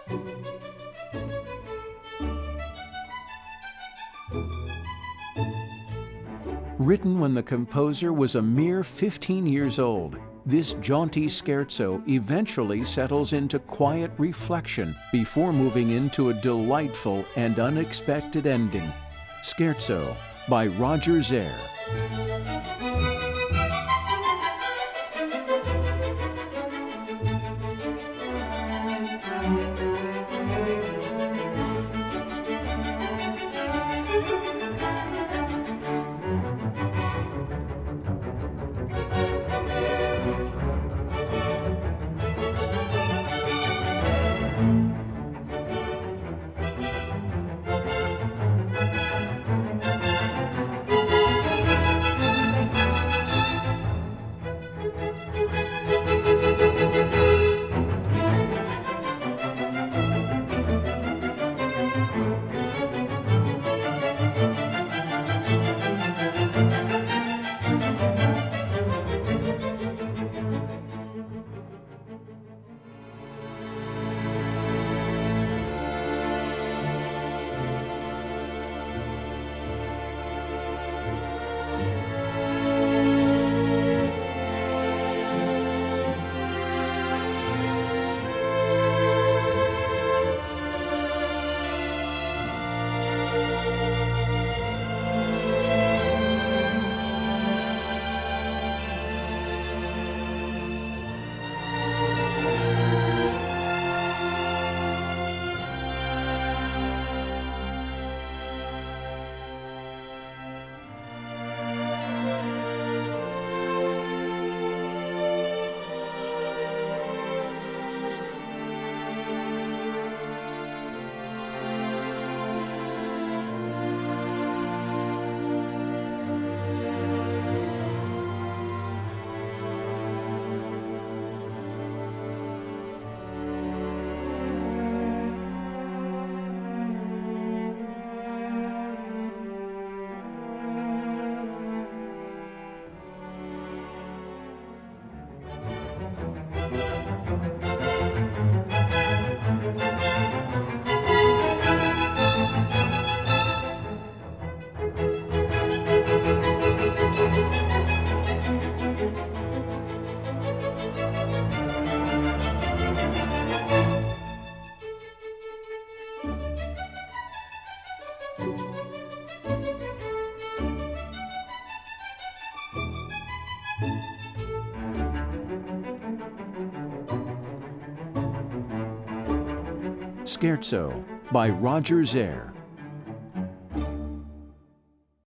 Written when the composer was a mere 15 years old, this jaunty scherzo eventually settles into quiet reflection before moving into a delightful and unexpected ending. Scherzo by Roger Zare. Scherzo by Roger Zare.